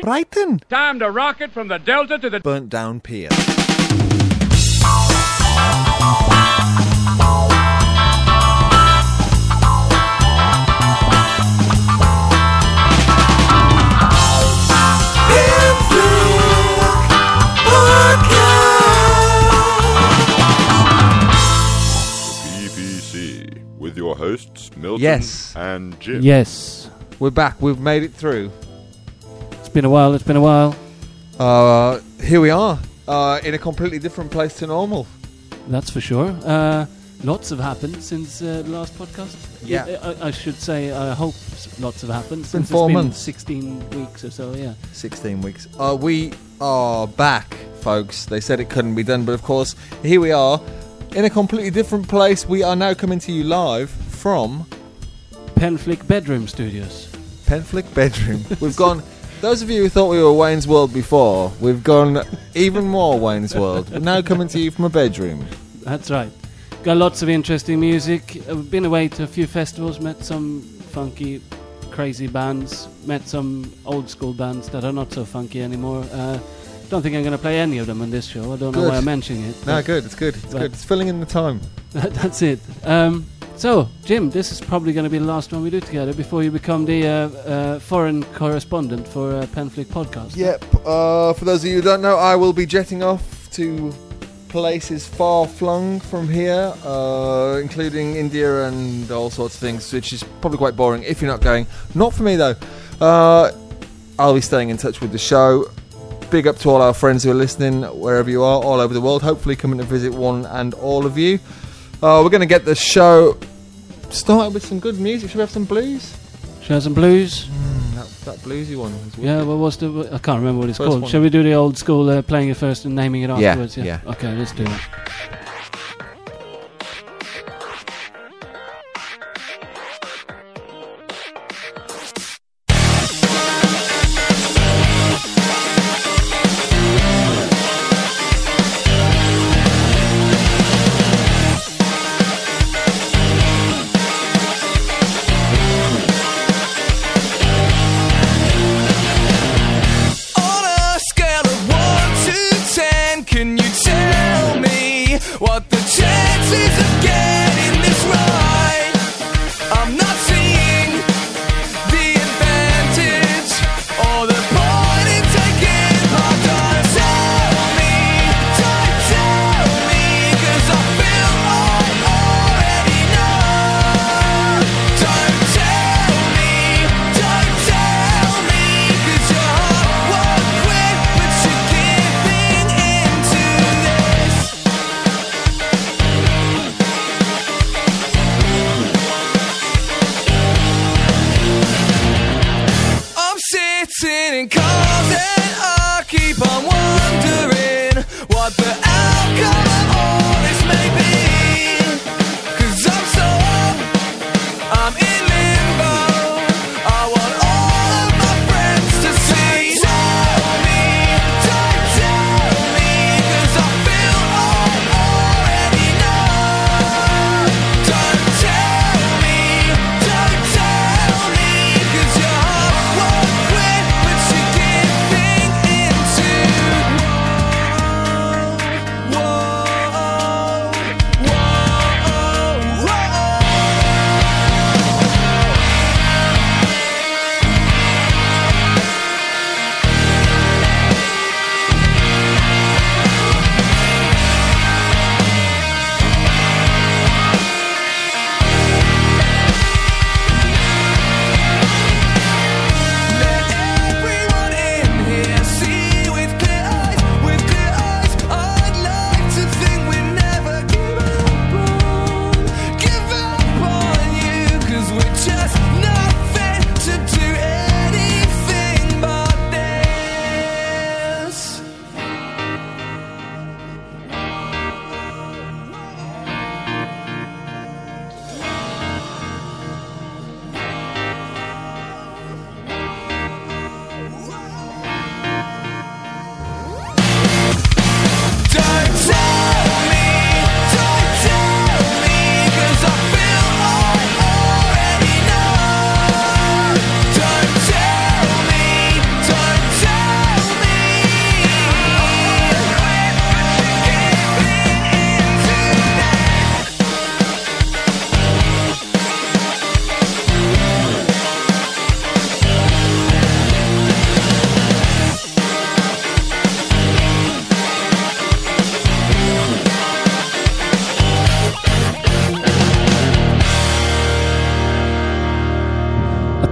Brighton. Time to rocket from the Delta to the Burnt down pier. With your hosts, Milton and Jim. Yes. We're back. We've made it through. It's been a while. Here we are, in a completely different place to normal. That's for sure. Lots have happened since the last podcast. Yeah. I should say, I hope lots have happened. It's been since 4 it's months. 16 weeks or so, yeah. 16 weeks. We are back, folks. They said it couldn't be done, but of course, here we are, in a completely different place. We are now coming to you live from Penflick Bedroom Studios. Penflick Bedroom. We've gone... Those of you who thought we were Wayne's World before, we've gone even more Wayne's World. We're now coming to you from a bedroom. That's right. Got lots of interesting music. I've been away to a few festivals, met some funky, crazy bands, met some old school bands that are not so funky anymore. Don't think I'm going to play any of them on this show. I don't know why I'm mentioning it. No, good. It's good. It's good. It's filling in the time. That's it. So, Jim, this is probably going to be the last one we do together before you become the foreign correspondent for Penflick Podcast. Yep. For those of you who don't know, I will be jetting off to places far-flung from here, including India and all sorts of things, which is probably quite boring if you're not going. Not for me, though. I'll be staying in touch with the show. Big up to all our friends who are listening, wherever you are, all over the world. Hopefully coming to visit one and all of you. We're going to get the show started with some good music. Should we have some blues? Should we have some blues? That bluesy one. Yeah, what was the... I can't remember what it's First called. one. Shall we do the old school playing it first and naming it afterwards? Yeah. Okay, let's do it. What the chances of getting this right? I'm not seeing the advantage or the point in taking part. Don't tell me, 'cause I feel I already know. Don't tell me, 'cause your heart won't quit, but you're giving into this. Sitting in cars and I keep on wondering what the outcome of all this may be. 'Cause I'm in limbo. I want all of my friends to see. Tell me, 'cause I feel I already know. Don't tell me, 'cause your heart won't quit, but you're giving into.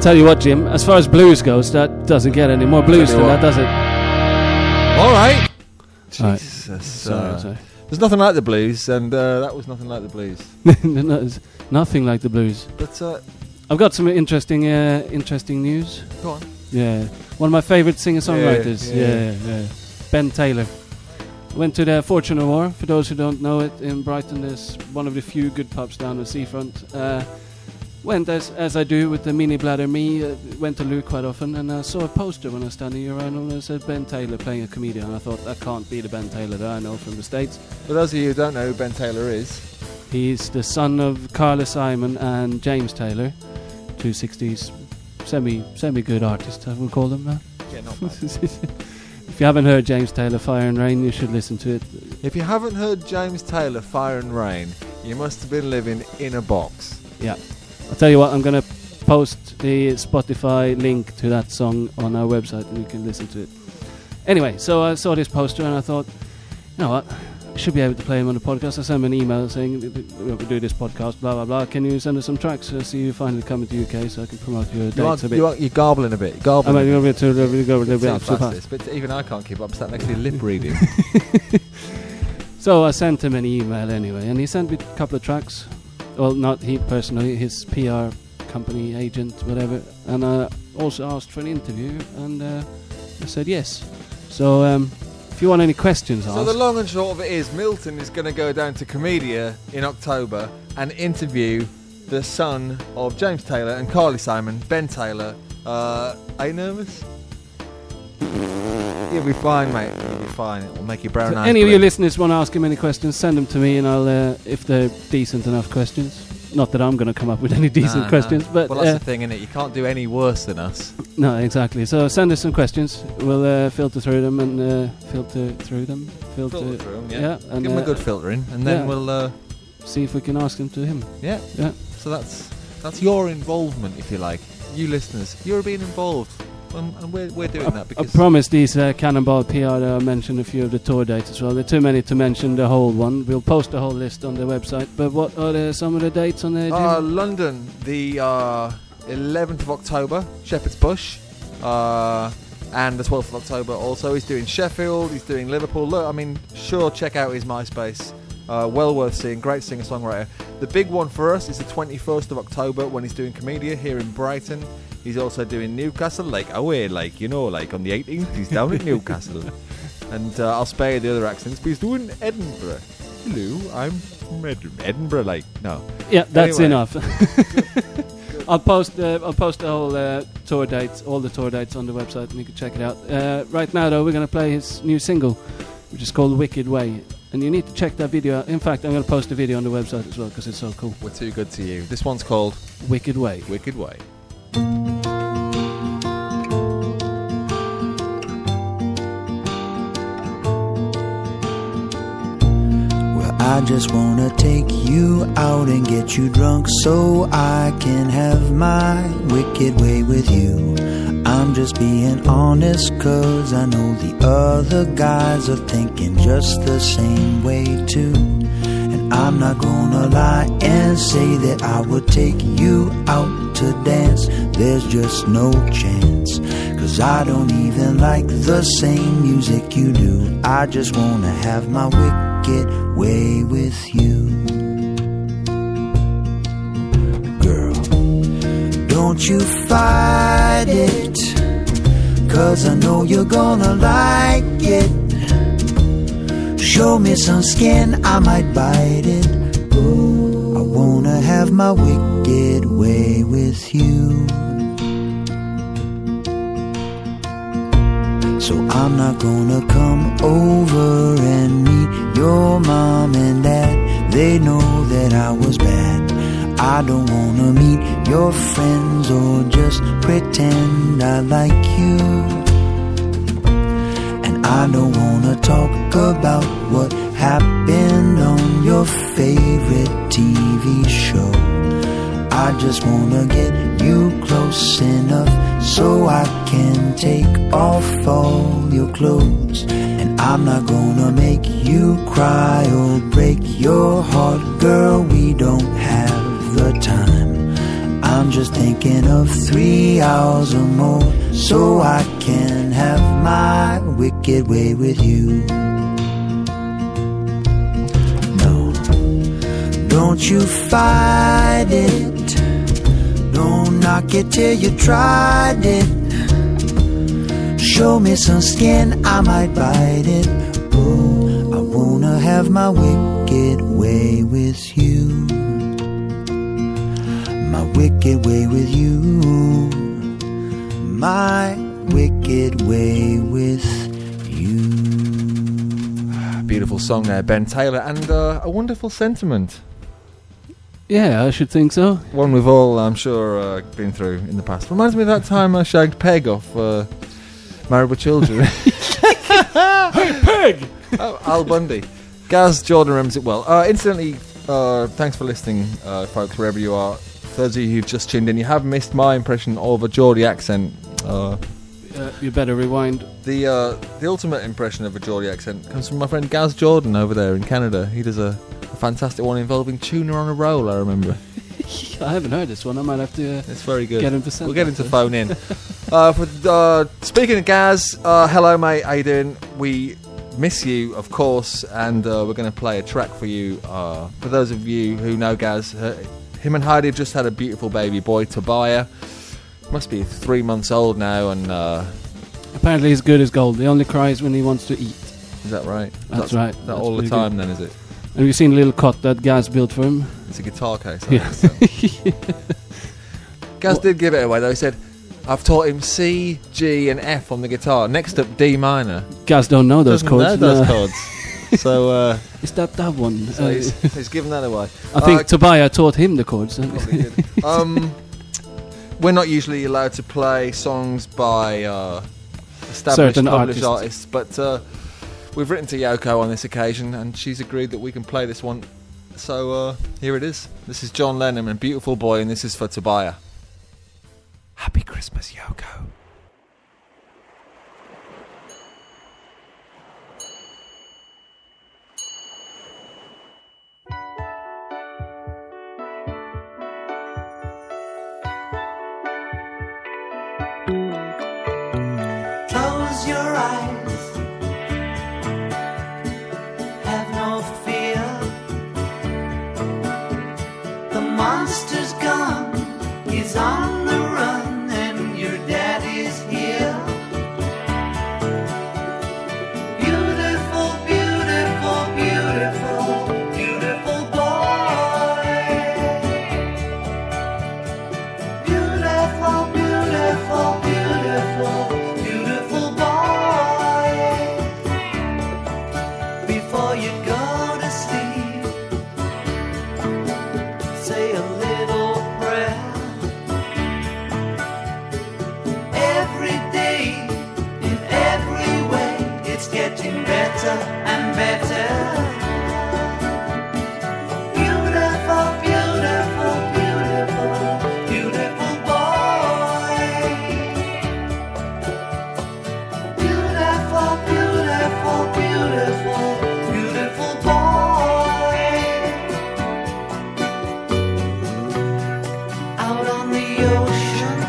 tell you what, Jim, as far as blues goes, that doesn't get any more blues than that, does it? All right. Right. Jesus. Sorry. There's nothing like the blues, and that was nothing like the blues. No, it's nothing like the blues. But I've got some interesting news. go on. Yeah, one of my favourite singer-songwriters. Yeah. Ben Taylor. Went to the Fortune Award. For those who don't know it, in Brighton, there's one of the few good pubs down the seafront. Went as I do with the Mini Bladder Me. Went to Lou quite often, and I saw a poster when I was standing around, and it said Ben Taylor playing a comedian. And I thought that can't be the Ben Taylor that I know from the States. For those of you who don't know who Ben Taylor is, he's the son of Carly Simon and James Taylor, two 60s semi good artists, I would call them now. Yeah, not bad. If you haven't heard James Taylor, Fire and Rain, you should listen to it. If you haven't heard James Taylor, Fire and Rain, you must have been living in a box. Yeah. I'll tell you what, I'm going to post the Spotify link to that song on our website and you can listen to it. Anyway, so I saw this poster and I thought, you know what, I should be able to play him on the podcast. I sent him an email saying, we do this podcast, blah, blah, blah. Can you send us some tracks? I see you finally coming to UK so I can promote your dates a bit. You're garbling a bit. I'm going to go a little bit too fast. But even I can't keep up. I'm sat next to you lip reading. So I sent him an email anyway, and he sent me a couple of tracks. Well, not he personally, his PR company, agent, whatever. And I also asked for an interview, and I said yes. So if you want any questions asked... So the long and short of it is, Milton is going to go down to Comedia in October and interview the son of James Taylor and Carly Simon, Ben Taylor. Are you nervous? You'll be fine, mate. You'll be fine. It'll make your brown eyes any of blue. you listeners want to ask him any questions, send them to me, and I'll, if they're decent enough questions. Not that I'm going to come up with any decent questions, but... Well, that's the thing, innit? You can't do any worse than us. No, exactly. So send us some questions. We'll filter through them and filter through them. Filter through them, yeah. And give them a good filtering, and then we'll... see if we can ask them to him. Yeah. So that's your involvement, if you like. You listeners, you're being involved. And we're doing that because... I promised these Cannonball PR that I mentioned a few of the tour dates as well. There are too many to mention the whole one. We'll post the whole list on the website. But what are some of the dates on there, Jim? London, the 11th of October, Shepherd's Bush. And the 12th of October also. He's doing Sheffield, he's doing Liverpool. Look, I mean, sure, check out his MySpace. Well worth seeing, great singer-songwriter. The big one for us is the 21st of October when he's doing Comedia here in Brighton. He's also doing Newcastle, like away, like, you know, like on the 18th, he's down at Newcastle. And I'll spare you the other accents, but he's doing Edinburgh. Hello, I'm from Edinburgh, like, no. Yeah, that's anyway. Enough. I'll post the whole tour dates, all the tour dates on the website, and you can check it out. Right now, though, we're going to play his new single, which is called Wicked Way. And you need to check that video out. In fact, I'm going to post a video on the website as well, because it's so cool. We're too good to you. This one's called Wicked Way. Wicked Way. I just wanna take you out and get you drunk so I can have my wicked way with you. I'm just being honest cause I know the other guys are thinking just the same way too. And I'm not gonna lie and say that I would take you out to dance. There's just no chance, cause I don't even like the same music you do. I just wanna have my wicked way with you. Girl, don't you fight it, cause I know you're gonna like it. Show me some skin, I might bite it. I wanna have my wicked way with you. So I'm not gonna come over and meet your mom and dad. They know that I was bad. I don't wanna meet your friends or just pretend I like you. And I don't wanna talk about what happened on your favorite TV show. I just wanna get you close enough so I can take off all your clothes. And I'm not gonna make you cry or break your heart, girl, we don't have the time. I'm just thinking of 3 hours or more, so I can have my wicked way with you. No, don't you fight it, don't knock it till you tried it. Show me some skin, I might bite it. Oh, I wanna have my wicked way with you. My wicked way with you. My wicked way with you. Beautiful song there, Ben Taylor, and a wonderful sentiment. Yeah, I should think so. One we've all, I'm sure, been through in the past. Reminds me of that time I shagged Peg off Married with Children. Hey, Peg! Oh, Al Bundy. Gaz Jordan remembers it well. Incidentally, thanks for listening, folks, wherever you are. For those of you who've just tuned in, you have missed my impression of a Geordie accent. You better rewind. The ultimate impression of a Geordie accent comes from my friend Gaz Jordan over there in Canada. He does a fantastic one involving tuna on a roll, I remember. I haven't heard this one. I might have to it's very good. Get him to send We'll get him to phone in. Speaking of Gaz, hello mate, how you doing? We miss you, of course, and we're going to play a track for you. For those of you who know Gaz, him and Heidi have just had a beautiful baby boy, Tobiah. Must be 3 months old now, and apparently he's good as gold. He only cries when he wants to eat. Is that right? That's right. That That's all the pretty time good. then, is it? Have you seen a little cot that Gaz built for him? It's a guitar case. Yeah. Gaz did give it away though. He said, I've taught him C, G and F on the guitar. Next up, D minor. Gaz don't know those Doesn't chords. know those No. chords. So, Is that one? so he's given that away. I think Tobiah taught him the chords. Probably did. We're not usually allowed to play songs by established Certain published artists. but we've written to Yoko on this occasion, and she's agreed that we can play this one. So here it is. This is John Lennon and Beautiful Boy, and this is for Tobiah. Happy Christmas, Yoko. Close your eyes, have no fear. The monster's gone, he's on the run, and your daddy's here. Beautiful, beautiful, beautiful, beautiful boy. Beautiful, beautiful, beautiful, beautiful boy. Before you go to sleep, say a little prayer. Every day, in every way, it's getting better and better. Beautiful, beautiful, beautiful, beautiful boy. Beautiful, beautiful, beautiful, beautiful boy. Out on the ocean,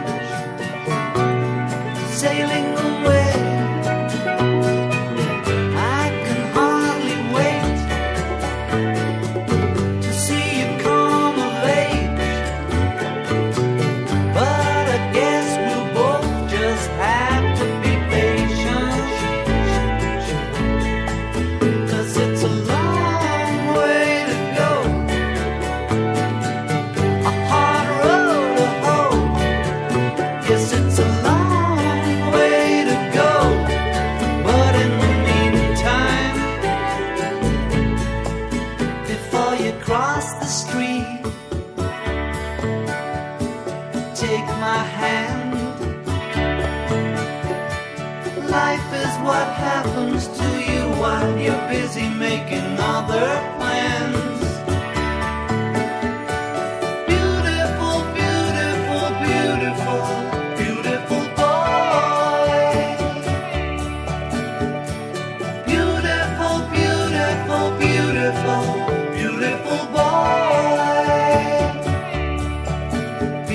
sailing away. I can hardly wait to see you come of age. But I guess we'll both just have to be patient, 'cause it's a long way to go, a hard road to hoe. Yes, it's a long way to go, but in the meantime, before you cross the street, take my hand. Life is what happens to you while you're busy making other plans. Beautiful, beautiful, beautiful, beautiful boy. Beautiful, beautiful, beautiful, beautiful boy.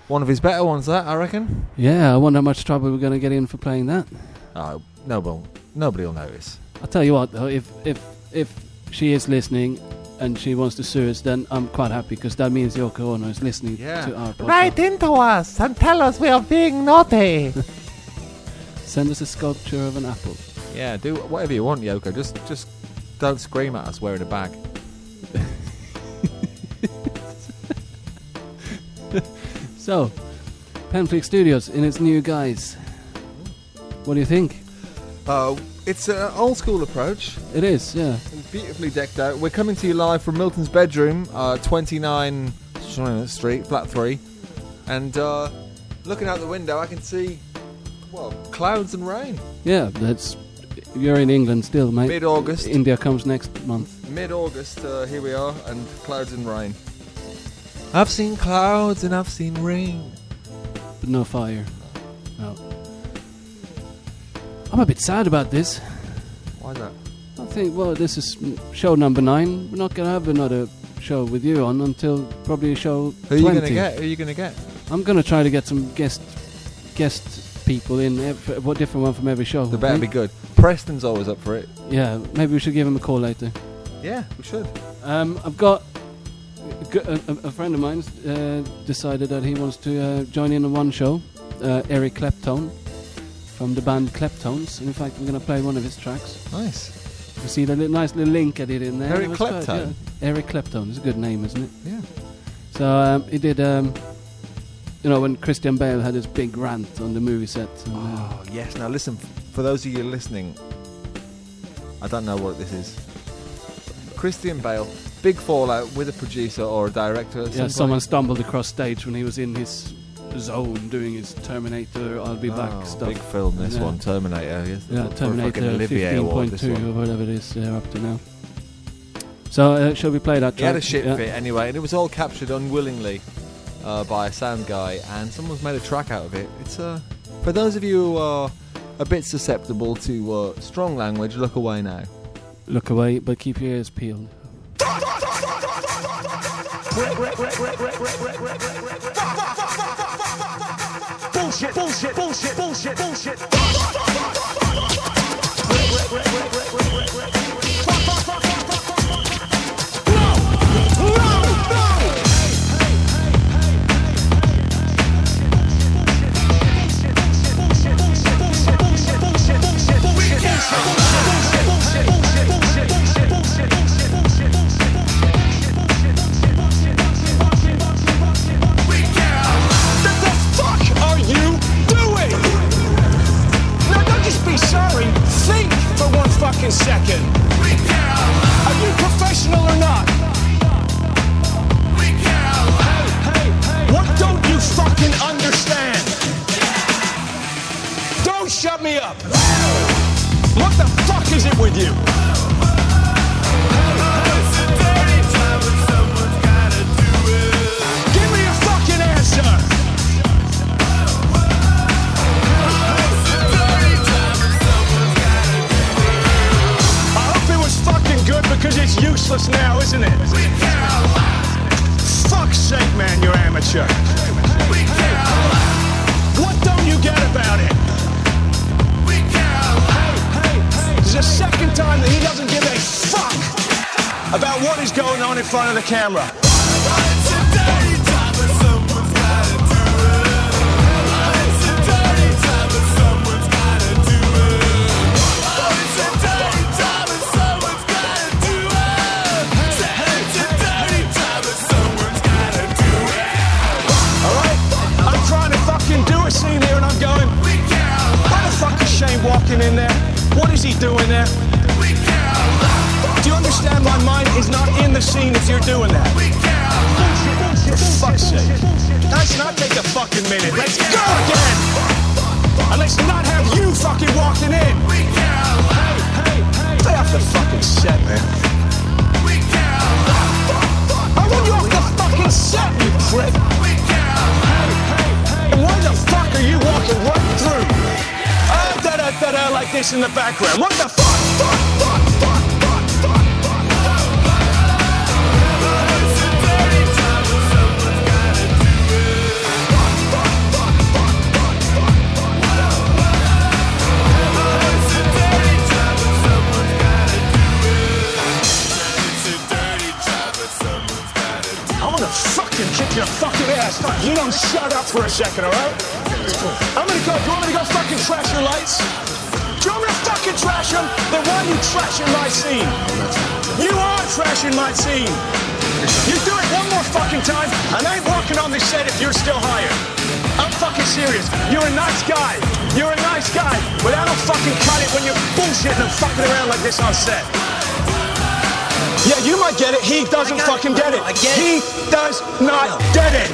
One of his better ones, that, I reckon. Yeah, I wonder how much trouble we're going to get in for playing that. Oh, nobody will notice. I'll tell you what, though, if she is listening and she wants to sue us, then I'm quite happy, because that means Yoko Ono is listening to our podcast. Write into us and tell us we are being naughty. Send us a sculpture of an apple. Yeah, do whatever you want, Yoko. Just don't scream at us wearing a bag. So, Penflick Studios in its new guise. What do you think? It's an old school approach. It is, yeah. It's beautifully decked out. We're coming to you live from Milton's bedroom, 29 Street, flat 3. And looking out the window, I can see, clouds and rain. Yeah, you're in England still, mate. Mid-August. India comes next month. Mid-August, here we are, and clouds and rain. I've seen clouds and I've seen rain. But no fire. No. I'm a bit sad about this. Why that? I think, this is show number 9. We're not going to have another show with you on until probably show 20. Who are you going to get? I'm going to try to get some guest people in, different one from every show. They better be good. Preston's always up for it. Yeah, maybe we should give him a call later. Yeah, we should. I've got a friend of mine decided that he wants to join in on one show. Eric Clapton from the band Kleptones. In fact, we're going to play one of his tracks. Nice. You see the nice little link I did in there. Eric Clapton? Yeah. Eric Clapton. It's a good name, isn't it? Yeah. So he did, when Christian Bale had his big rant on the movie set. And, yes. Now listen, for those of you listening, I don't know what this is. Christian Bale, big fallout with a producer or a director. Yeah, someone stumbled across stage when he was in his zone doing his Terminator I'll Be Back stuff. Big film, this one, Terminator. Yes, yeah, Terminator 15.2 or whatever it is they're up to now. So, shall we play that track? He had a shit fit anyway, and it was all captured unwillingly by a sound guy, and someone's made a track out of it. It's for those of you who are a bit susceptible to strong language, look away now. Look away, but keep your ears peeled. Bullshit, bullshit, bullshit, bullshit, bullshit. Second. Are you professional or not? Hey, what don't you fucking understand? Don't shut me up. What the fuck is it with you? Give me a fucking answer. Because it's useless now, isn't it? Fuck's sake, man, you're amateur. What don't you get about it? This is the second time that he doesn't give a fuck about what is going on in front of the camera. Scene here and I'm going, why the fuck is Shane walking in there? What is he doing there? Do you understand my mind is not in the scene if you're doing that? For fuck's sake. Let's not take a fucking minute. Let's go again! And let's not have you fucking walking in! Stay off the fucking set, man. I want you off the fucking set, you prick! Why the fuck are you walking right through? Da-da-da-da like this in the background. What the fuck? fucking kick your fucking ass. You don't shut up for a second, all right? I'm gonna go. Do you want me to go fucking trash your lights? Do you want me to fucking trash them? Then why are you trashing my scene? You are trashing my scene. You do it one more fucking time, and I ain't walking on this set if you're still hired. I'm fucking serious. You're a nice guy. You're a nice guy, but I don't fucking cut it when you're bullshitting and fucking around like this on set. Yeah, you might get it. He doesn't fucking get it. He does not get it.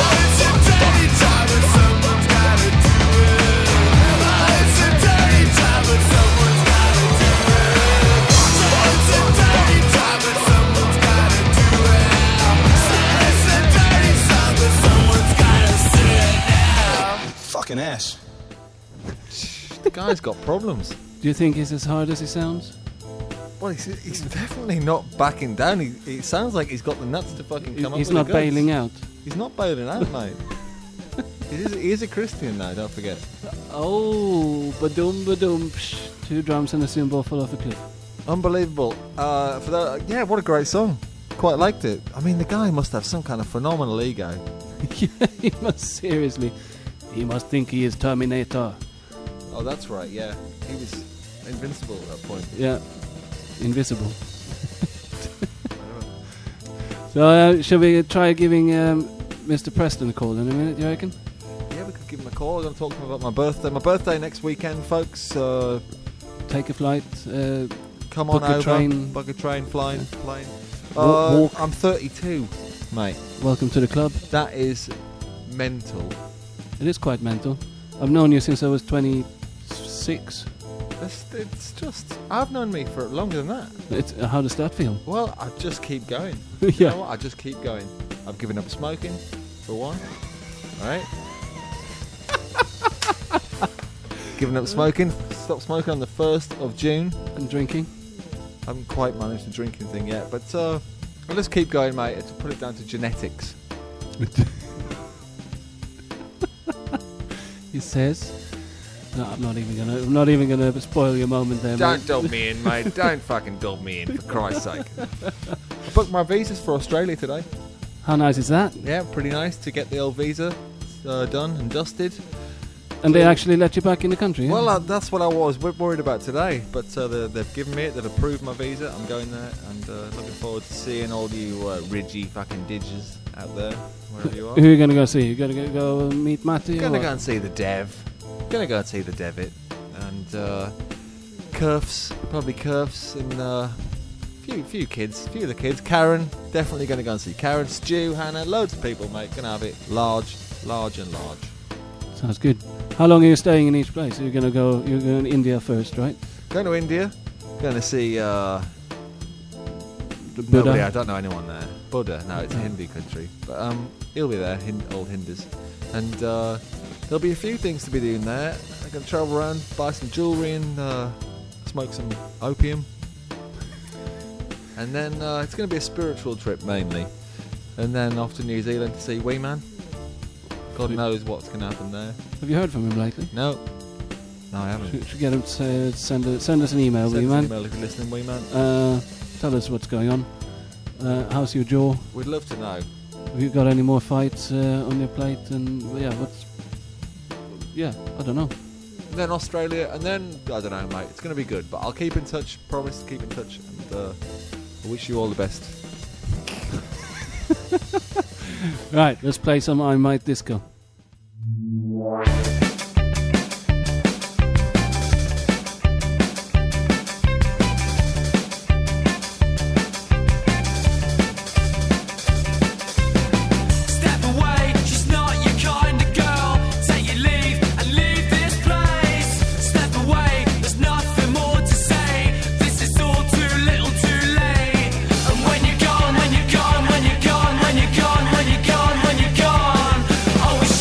Fucking ass. The guy's got problems. Do you think he's as hard as he sounds? Well, he's definitely not backing down. He sounds like he's got the nuts to fucking come up with He's not the goods. bailing out. He's not bailing out, mate. He is a Christian now, don't forget. Oh, ba-dum, ba-dum, psh. 2 drums and a cymbal fall off a cliff. Unbelievable. For that, yeah, what a great song. Quite liked it. I mean, the guy must have some kind of phenomenal ego. He must, seriously. He must think he is Terminator. Oh, that's right, yeah. He was invincible at that point. Yeah, invisible. So, shall we try giving Mr. Preston a call in a minute, do you reckon? Yeah, we could give him a call. I'm going to talk to him about my birthday. My birthday next weekend, folks. Take a flight. Come on book a over. train. Book a train, plane. Walk. I'm 32, mate. Welcome to the club. That is mental. It is quite mental. I've known you since I was 26. It's just... I've known me for longer than that. How does that feel? Well, I just keep going. Yeah. You know what? I just keep going. I've given up smoking, for one. Alright? Given up smoking. Stopped smoking on the 1st of June. And drinking? I haven't quite managed the drinking thing yet, but well, let's keep going, mate. To put it down to genetics. He says. No, I'm not even gonna spoil your moment there, Don't mate. dub me in, mate. Don't fucking dub me in, for Christ's sake. I booked my visas for Australia today. How nice is that? Yeah, pretty nice to get the old visa done and dusted. And they actually let you back in the country? Yeah? Well, that's what I was worried about today. But they've given me it. They've approved my visa. I'm going there and looking forward to seeing all you Ridgy fucking digits out there, wherever you are. Who are you going to go see? You going to go meet Matty? Going to go and see the Dev. Going to go and see the Devitt. And Kerfs, probably Kerfs, and few kids, few of the kids. Karen, definitely going to go and see Karen. Stu, Hannah, loads of people, mate. Going to have it large and large. Sounds good. How long are you staying in each place? You're going to India first, right? Going to India. Going to see Buddha. nobody. I don't know anyone there. Buddha. No, it's a Hindu country. But he'll be there. Old Hindus. And there'll be a few things to be doing there. I'm going to travel around, buy some jewellery and smoke some opium. And then it's going to be a spiritual trip mainly. And then off to New Zealand to see Wee Man. God knows what's going to happen there. Have you heard from him lately? No, I haven't. Should get him to send us an email, Send Wee us Man. an email if you're listening, Wee Man. Tell us what's going on. How's your jaw? We'd love to know. Have you got any more fights on your plate? And I don't know. And then Australia, and then, I don't know, mate. It's going to be good, but I'll keep in touch. Promise to keep in touch. And I wish you all the best. Right, let's play some I Might Disco. When you're gone, when you're gone, when you're gone, when you're gone, when you're gone.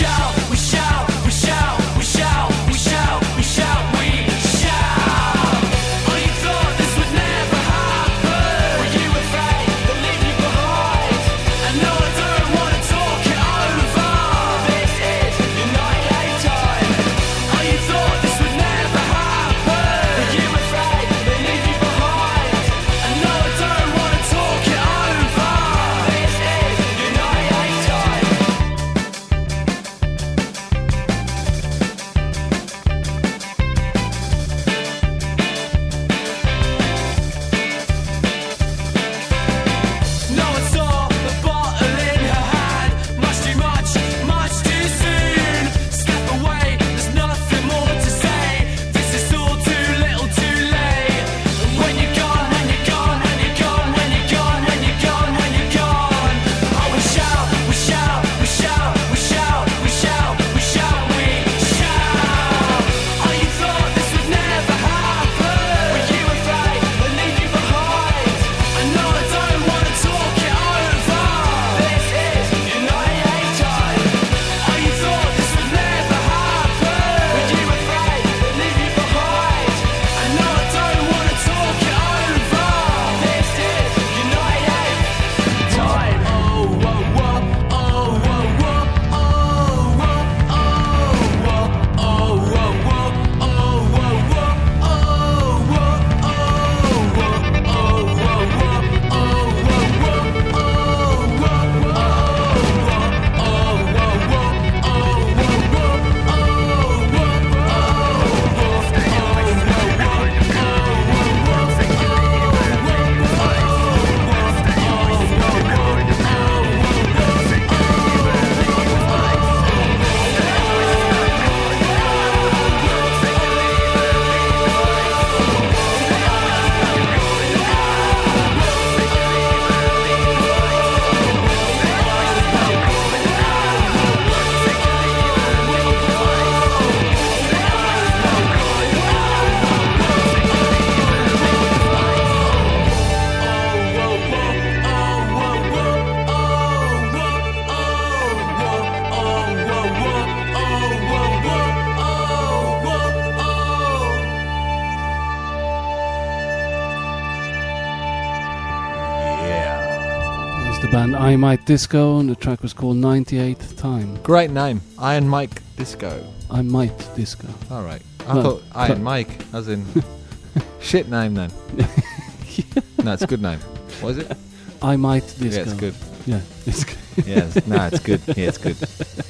the band I Might Disco, and the track was called 98th Time. Great name, Iron Mike Disco. I Might Disco. All right. I thought Iron Mike, as in shit name then. No, it's a good name. What is it? I Might Disco. Yeah, it's good. Yeah, it's good. It's good. Yeah, it's good.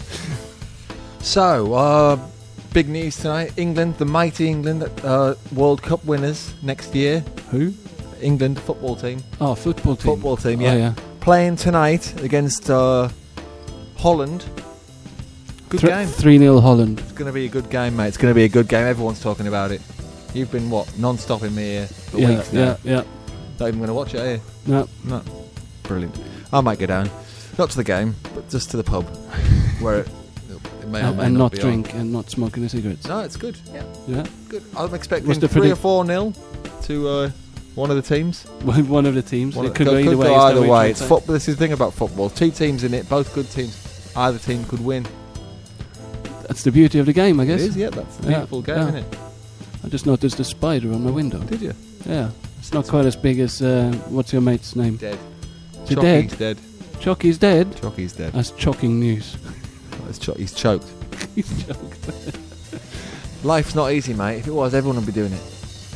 So, big news tonight. England, the mighty England, World Cup winners next year. Who? England football team. Oh, football team. Football team, yeah. Oh, yeah. Playing tonight against Holland. Good game. 3-0 Holland. It's going to be a good game, mate. It's going to be a good game. Everyone's talking about it. You've been, non-stop in me here for weeks now. Yeah. Not even going to watch it, are you? No. Brilliant. I might go down. Not to the game, but just to the pub. Where it may or may and not be drink and not smoke any cigarettes. No, it's good. Yeah. Good. I'm expecting What's the 3 or 4-0 to one of the teams. One of the teams. It could go could either way. go either way. It's Football. This is the thing about football. 2 teams in it, both good teams. Either team could win. That's the beauty of the game, I guess. It is, yeah. That's a beautiful game, isn't it? I just noticed a spider on my window. Did you? Yeah. It's not quite as big as, what's your mate's name? Dead. Is he dead? Dead. Chocky's dead? Chocky's dead. That's shocking news. He's choked. He's choked. Life's not easy, mate. If it was, everyone would be doing it.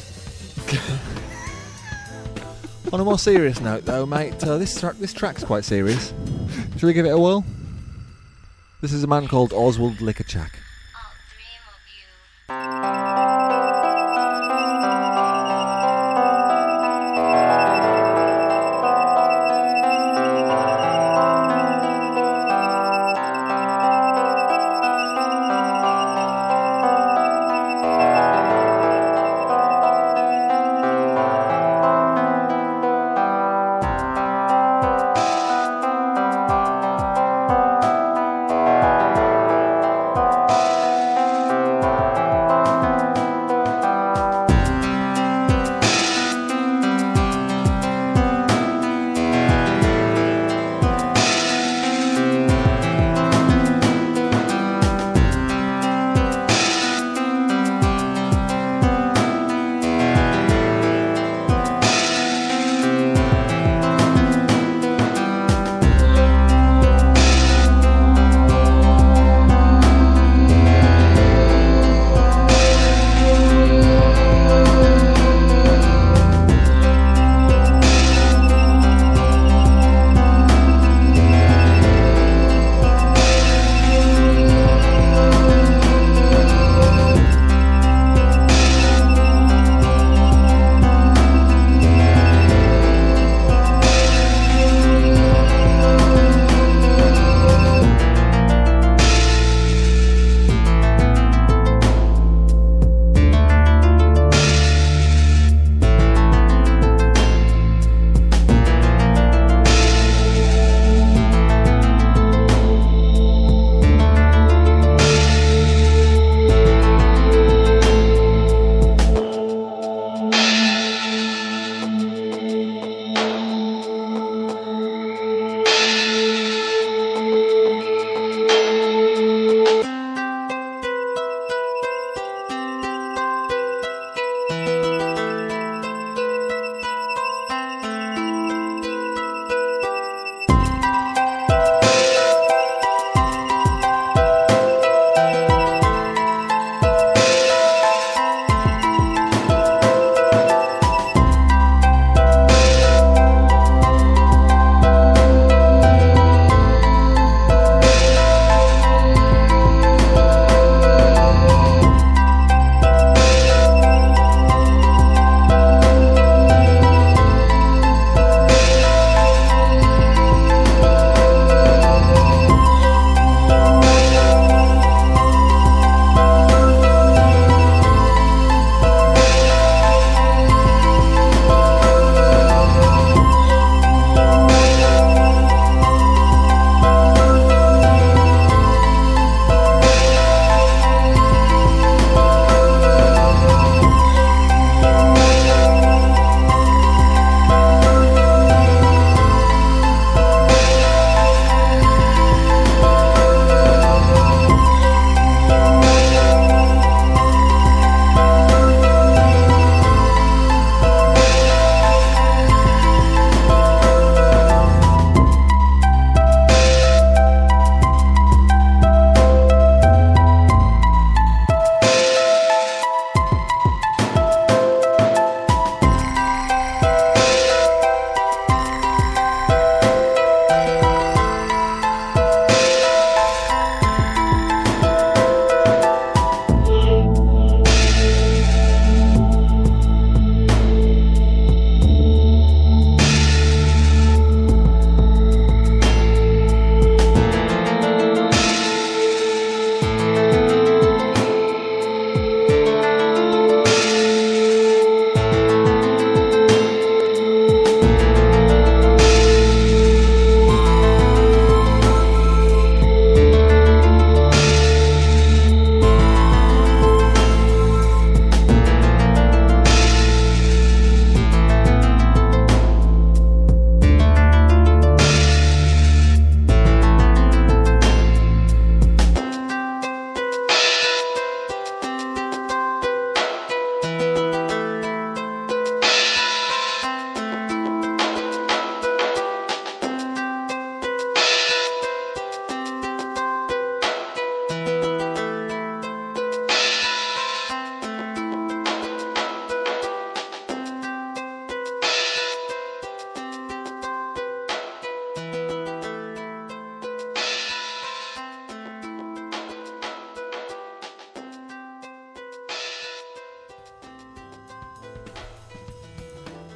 On a more serious note, though, mate, this track's quite serious. Shall we give it a whirl? This is a man called Oswald Lickerchak.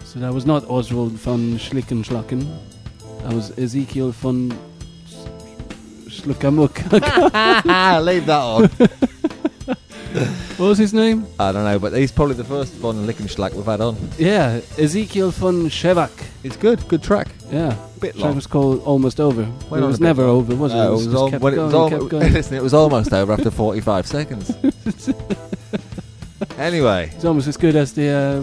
So that was not Oswald von Schlickenschlacken. That was Ezekiel von Schluckamuk. Leave that on. What was his name? I don't know, but he's probably the first von Lickenschlack we've had on. Yeah, Ezekiel von Shevak. It's good track. Yeah, Bit track long. was called Almost Over. Went it on was a bit never long. over, was it? No, It just kept going. Listen, it was almost over after 45 seconds. Anyway, It's almost as good as the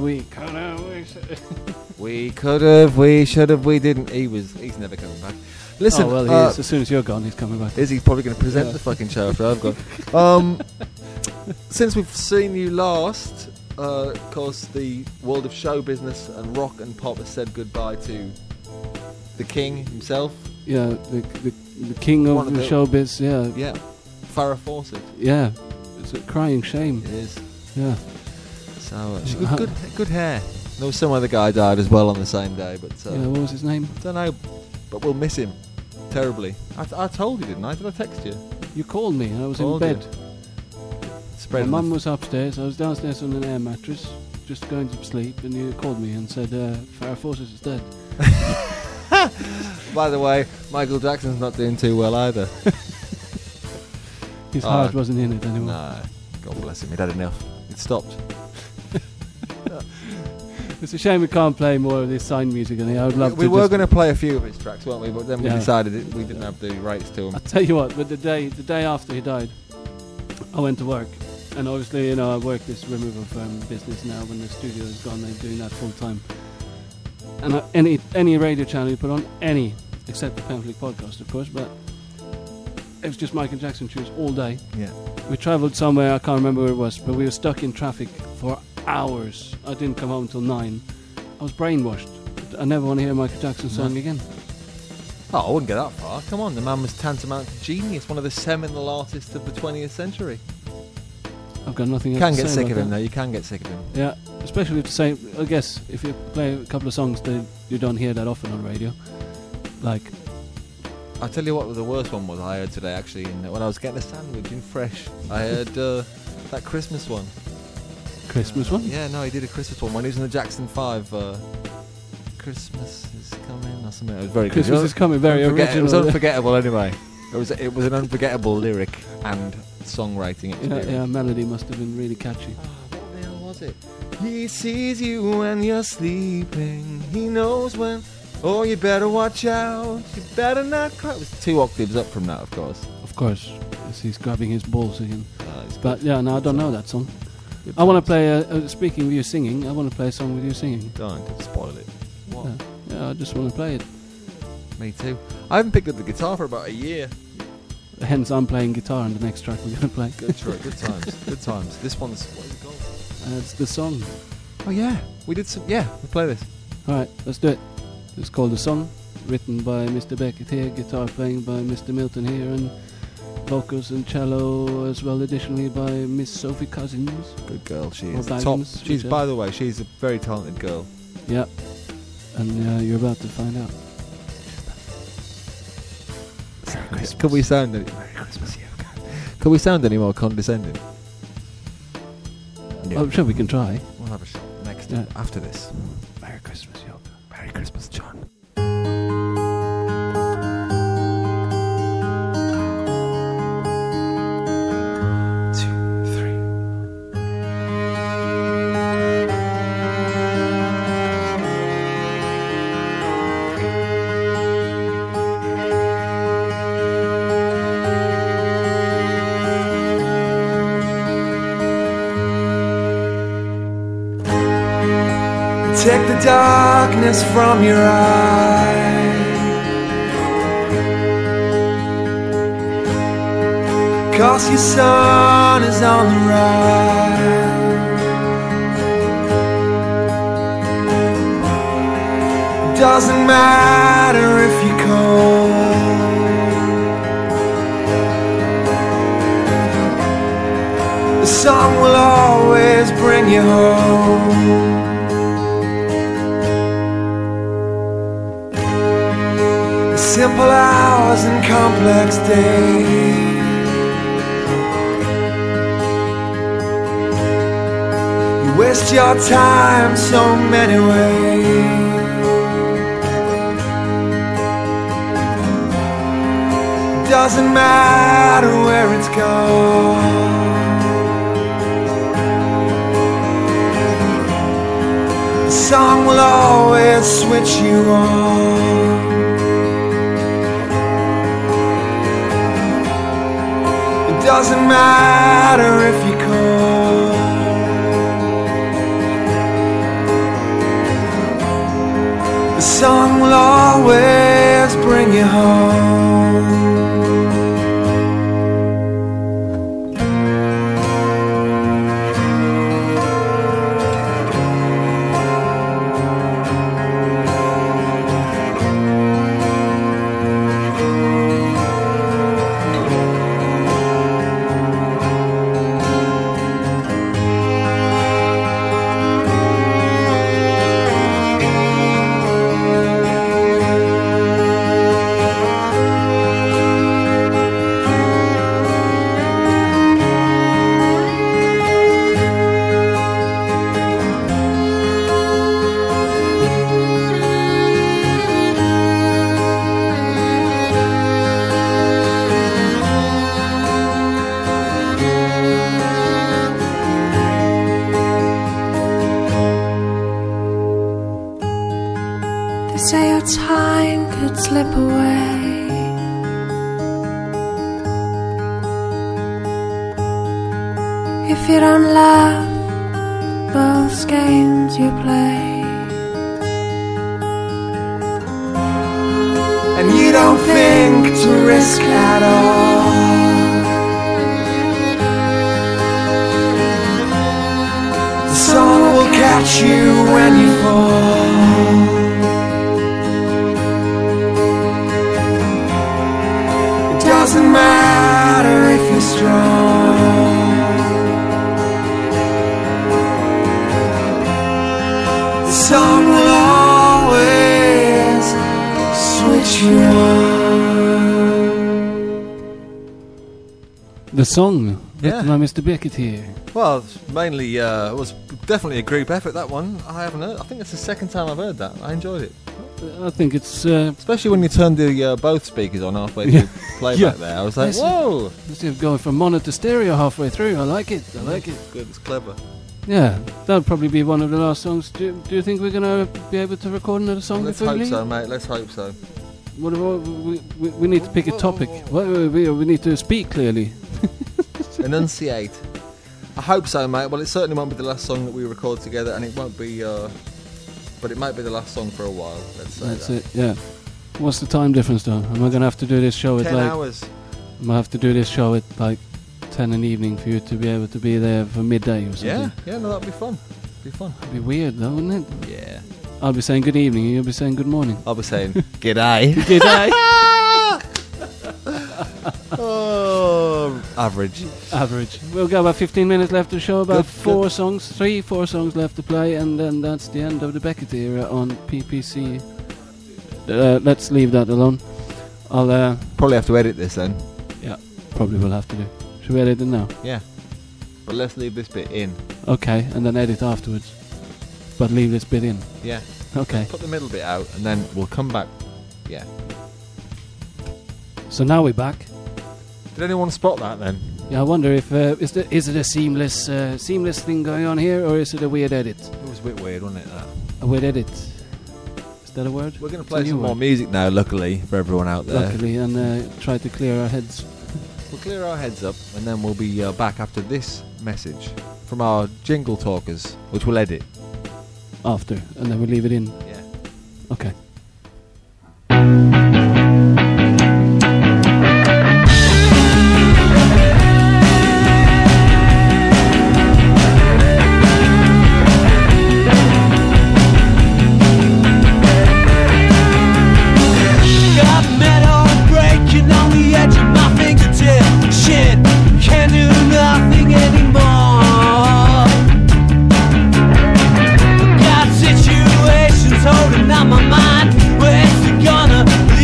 we could have, we should have, we didn't. He's never coming back. Listen, oh, well, he is. As soon as you're gone, he's coming back. Is he probably going to present the fucking show after I've gone? Since we've seen you last, of course, the world of show business and rock and pop has said goodbye to the king himself. Yeah, the king of the showbiz. Yeah, Yeah, Farrah Fawcett. yeah. It's a crying shame. It is. Yeah. So good hair. There was some other guy died as well on the same day, but Yeah. What was his name? don't know. But we'll miss him terribly. I told you, didn't I? Did I text you? You called me. I was Called in bed. Spread My mum was upstairs. I was downstairs on an air mattress, just going to sleep, and you called me and said, Farrah Fawcett is dead. By the way, Michael Jackson's not doing too well either. His heart wasn't in it anymore. No, God bless him. He'd had enough. It stopped. It's a shame we can't play more of this sign music in here. I would love to. We were going to play a few of his tracks, weren't we? But then we Yeah. decided we didn't have the rights to I'll them. tell you what, but the day after he died, I went to work. And obviously, I work this removal firm business now. When the studio is gone, they're doing that full time. And any radio channel you put on, except the Pamphlet podcast, of course, but it was just Michael Jackson tunes all day. Yeah. We travelled somewhere, I can't remember where it was, but we were stuck in traffic for hours. I didn't come home until 9. I was brainwashed. I never want to hear Michael Jackson song again. Oh, I wouldn't get that far. Come on, the man was tantamount to genius, one of the seminal artists of the 20th century. I've got nothing You else can to get say sick about of him, that. though. You can get sick of him. Yeah, especially to say, I guess, if you play a couple of songs that you don't hear that often on radio. Like, I'll tell you what the worst one was I heard today, actually, when I was getting a sandwich in Fresh. I heard that Christmas one. Christmas one? Yeah, no, he did a Christmas one when he was in the Jackson 5. Christmas is coming or something. It was very Christmas good. is coming, very original. It was unforgettable anyway. It was an unforgettable lyric and songwriting experience. Yeah, melody must have been really catchy. What the hell was it? He sees you when you're sleeping. He knows when. Oh, you better watch out. You better not cry. It was 2 octaves up from that, of course. Of course, as he's grabbing his balls again. It's But good. yeah, no, I don't know that song. Good I want to times. play, speaking of you singing, I want to play a song with you singing. Don't spoil it. What? Yeah, I just want to play it. Me too. I haven't picked up the guitar for about a year. Hence, I'm playing guitar on the next track we're going to play. Good times. Good times. This one's. What is it called? It's the song. Oh, yeah. We did some. Yeah, we'll play this. Alright, let's do it. It's called The Song, written by Mr. Beckett here, guitar playing by Mr. Milton here, and vocals and cello as well, additionally by Miss Sophie Cousins. Good girl. She Or is top. Baggins, She's, whichever. by the way, she's a very talented girl. Yeah, and you're about to find out. Could we sound any? Merry Christmas, Could we sound any more condescending? No. I'm sure we can try. We'll have a shot next Yeah. after this. Merry Christmas, Yoga. Merry Christmas, John. Take the darkness from your eyes, 'cause your sun is on the rise. Doesn't matter if you're cold, the sun will always bring you home. Simple hours and complex days, you wear waste your time so many ways. Doesn't matter where it's gone. The song will always switch you on. It doesn't matter if you call. The song will always bring you home. Say your time could slip away. If you don't love those games you play, and you don't think to risk at all, the sun will catch you when you fall. Doesn't matter if you're strong. The sun will always switch you on. The song, Yeah. written by Mr. Beckett here. Well, mainly it was definitely a group effort, that one. I haven't heard. I think it's the second time I've heard that. I enjoyed it. I think it's... Especially when you turned the both speakers on halfway through playback there. I was like, Yes. whoa! Instead of going from mono to stereo halfway through, I like it. I like it. Good, it's clever. Yeah, that'll probably be one of the last songs. Do you think we're going to be able to record another song Let's before we hope leave? so, mate. Let's hope so. What about, we need to pick a topic. We need to speak clearly. Enunciate. I hope so, mate. Well, it certainly won't be the last song that we record together, and it won't be... but it might be the last song for a while. Let's say That's that. it, yeah. What's the time difference, though? Am I going to have to do this show at 10 like... hours. Am I have to do this show at like 10 in the evening for you to be able to be there for midday or something? Yeah, no, that'd be fun. Be fun. It'd be weird, though, wouldn't it? Yeah. I'll be saying good evening, and you'll be saying good morning. I'll be saying, g'day. G'day. Oh, average. Average. We'll got about 15 minutes left to show, about Good, 4 songs left to play, and then that's the end of the Beckett era on PPC. Let's leave that alone. I'll probably have to edit this then. Yeah, probably will have to do. Should we edit it now? Yeah. But let's leave this bit in. Okay, and then edit afterwards. But leave this bit in. Yeah. Okay. Put the middle bit out, and then we'll come back. Yeah. So now we're back. Did anyone spot that then? Yeah, I wonder if is it a seamless thing going on here, or is it a weird edit? It was a bit weird, wasn't it? That? A weird edit. Is that a word? We're going to It's play a new some more word. music now, luckily, for everyone out there. Luckily, and try to clear our heads. We'll clear our heads up, and then we'll be back after this message from our jingle talkers, which we'll edit. After, and then we leave it in. Yeah. Okay. Got metal breaking on the edge of my fingertip. Shit, can't do nothing anymore. Got situations holding on my mind. Where's it gonna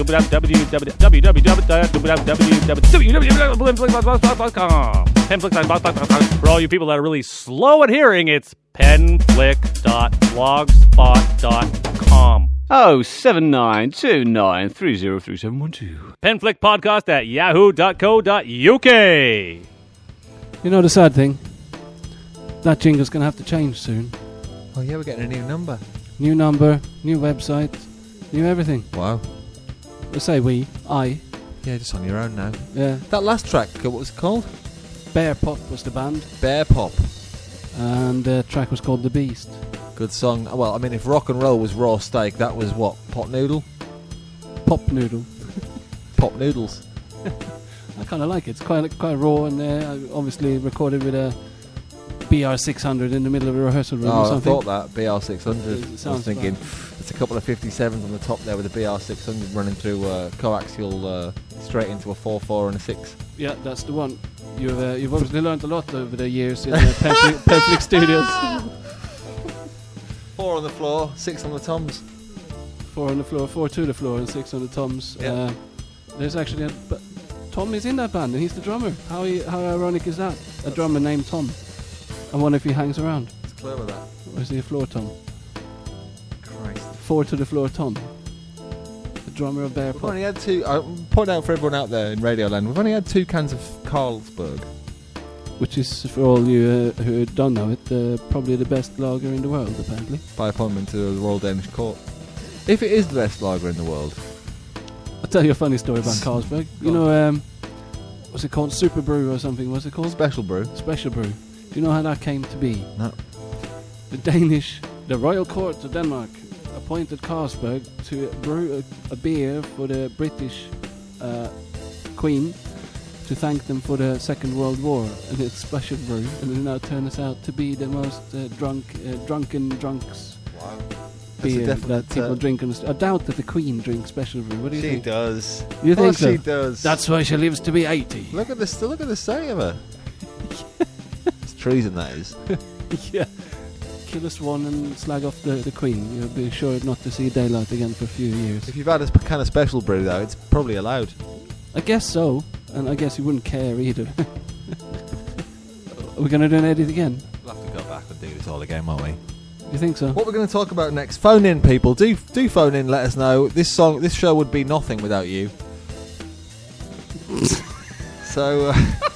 www.penflick.com. For all you people that are really slow at hearing, it's penflick.blogspot.com. Oh, 7929303712. penflickpodcast@yahoo.co.uk. You know the sad thing? That jingle's going to have to change soon. Oh yeah, we're getting a new number. New number, new website, new everything. Wow. I say I. Yeah, just on your own now. Yeah. That last track, what was it called? Bear Pop was the band. Bear Pop. And the track was called The Beast. Good song. Well, I mean, if rock and roll was raw steak, that was what? Pot noodle? Pop noodle. Pop noodles. I kind of like it. It's quite raw, and obviously recorded with a BR600 in the middle of a rehearsal room or something. I thought that BR600. I was thinking it's a couple of 57s on the top there with a BR600 running through coaxial straight into a 4.4 and a 6. Yeah, that's the one. You've obviously learned a lot over the years in Penflick Studios. 4 on the floor, 6 on the toms. 4 on the floor, 4 to the floor, and 6 on the toms. Yeah. There's actually Tom is in that band, and he's the drummer. How ironic is that? A drummer named Tom. I wonder if he hangs around. It's clever, that. Or is he a floor Tom? Christ. 4 to the floor Tom. The drummer of Bear Pop. We've only had 2. Point out for everyone out there in Radioland, we've only had 2 cans of Carlsberg. Which is, for all you who don't know it, probably the best lager in the world, apparently. By appointment to the Royal Danish Court. If it is the best lager in the world. I'll tell you a funny story about Carlsberg. You know, what's it called? Super Brew or something? What's it called? Special Brew. Special Brew. Do you know how that came to be? No. The Royal Court of Denmark appointed Carlsberg to brew a beer for the British Queen to thank them for the Second World War, and it's Special Brew, and it now turns out to be the most drunken drunks beer that people drink. I doubt that the Queen drinks Special Brew. What do you think? She does. You think so? She does. That's why she lives to be 80. Look at the state of her. It's treason, that is. Yeah. Kill a swan and slag off the Queen. You'll be sure not to see daylight again for a few years. If you've had a kind of Special Brew, though, it's probably allowed. I guess so. And I guess you wouldn't care either. Are we going to do an edit again? We'll have to go back and do this all again, won't we? You think so? What we're going to talk about next? Phone in, people. Do phone in. Let us know. This show would be nothing without you. So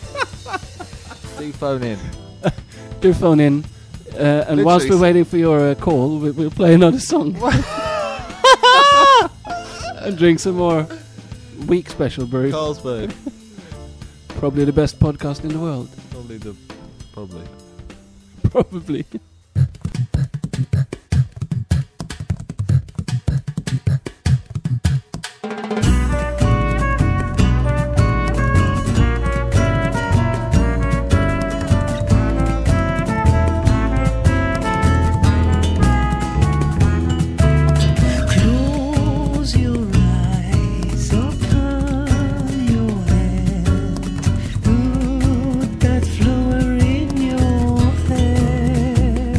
do phone in. Do phone in. And whilst we're waiting for your call, we'll play another song and drink some more weak Special Brew. Carlsberg. Probably the best podcast in the world. Probably. That flower in your hair.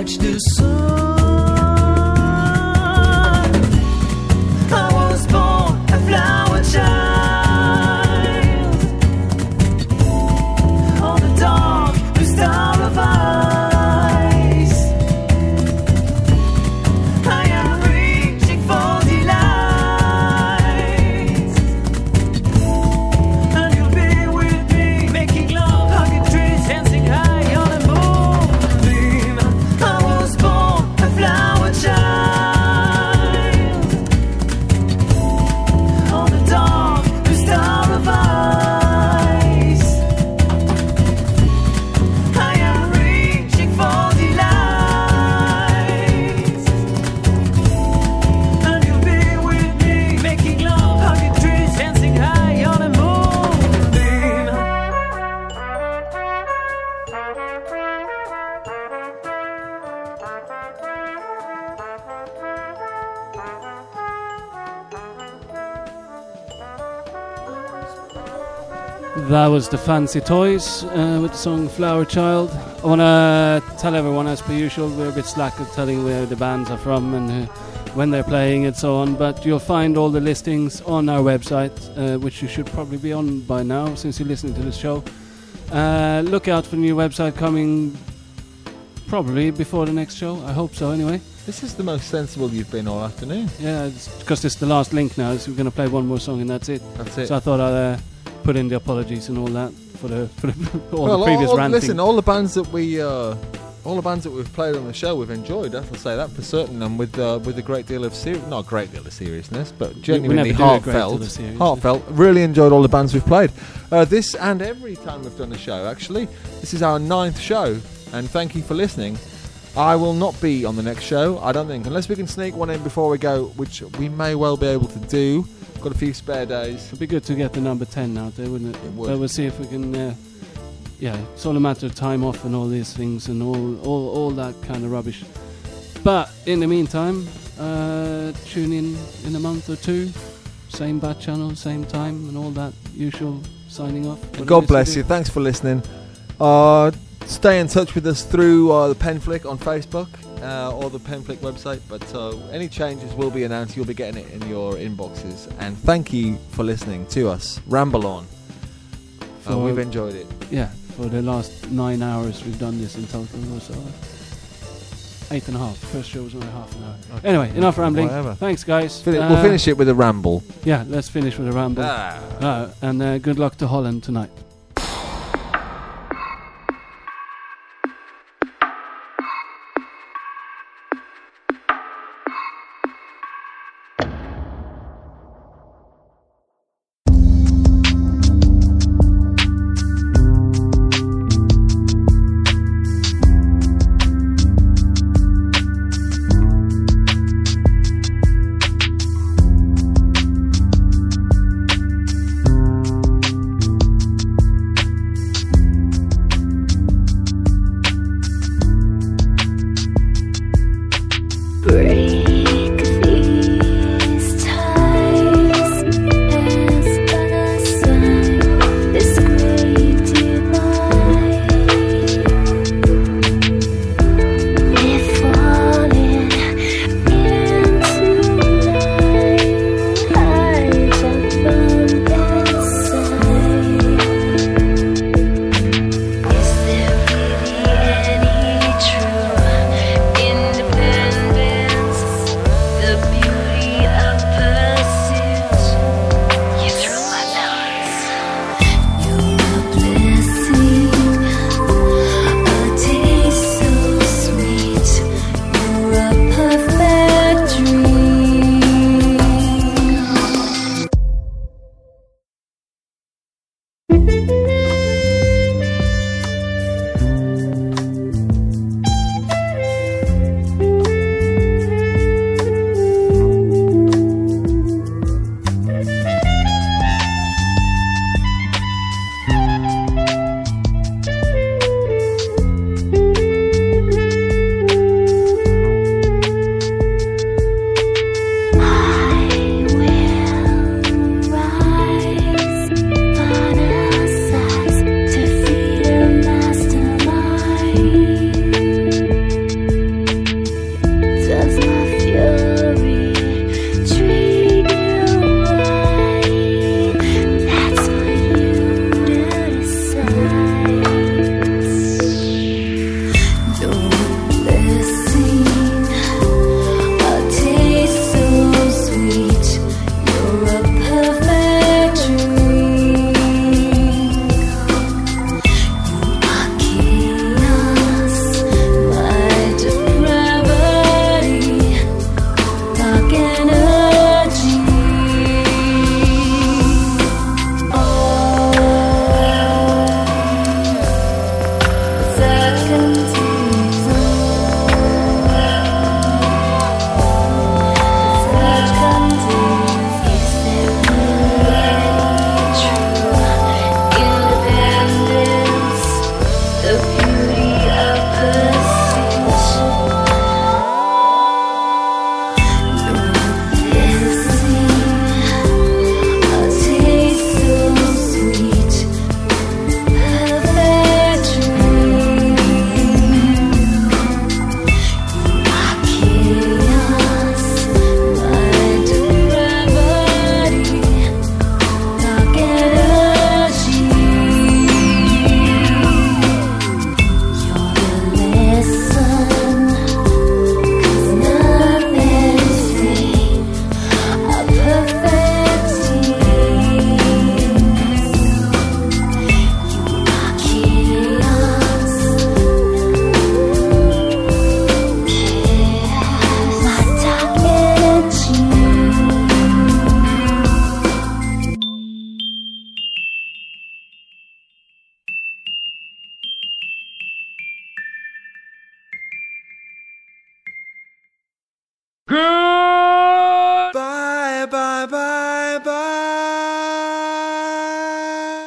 watch the sun. I was born a flower child on the dark blue star of ice. I am reaching for delight, and you'll be with me, making love, hugging trees, dancing high on a moonbeam. I was born a flower child on the dark blue star of ice. I am reaching for delight, and you'll be with me, making love, hugging trees, dancing high on a moonbeam. That was the Fancy Toys with the song Flower Child. I want to tell everyone, as per usual, we're a bit slack at telling where the bands are from and when they're playing and so on, but you'll find all the listings on our website, which you should probably be on by now since you're listening to this show. Look out for the new website coming probably before the next show. I hope so anyway. This is the most sensible you've been all afternoon. Yeah, because it's the last link now, so we're going to play one more song and that's it. That's it. So I thought I'd put in the apologies and all that for the all the previous ranting. Listen, all the bands that we've played on the show, we've enjoyed. I have to say that for certain, and with a great deal of not a great deal of seriousness, but genuinely heartfelt. Really enjoyed all the bands we've played. This and every time we've done a show. Actually, this is our 9th show, and thank you for listening. I will not be on the next show, I don't think, unless we can sneak one in before we go, which we may well be able to do. Got a few spare days. It'd be good to get the number 10 out there, wouldn't it? It would. But we'll see if we can. It's all a matter of time off and all these things and all that kind of rubbish. But in the meantime, tune in a month or two, same bat channel, same time, and all that usual signing off. God bless you. Thanks for listening. Stay in touch with us through the Penflick on Facebook or the Penflick website, but any changes will be announced. You'll be getting it in your inboxes. And thank you for listening to us ramble on. We've enjoyed it. Yeah, for the last 9 hours we've done this in total, so 8.5. First show was only half an hour. Okay. Anyway, enough rambling. Whatever. Thanks, guys. We'll finish it with a ramble. Yeah, let's finish with a ramble. And good luck to Holland tonight.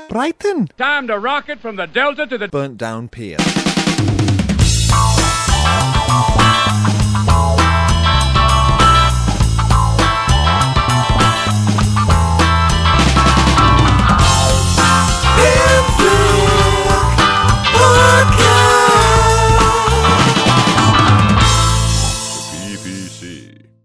Brighton. Time to rocket from the Delta to the Burnt down pier. BBC.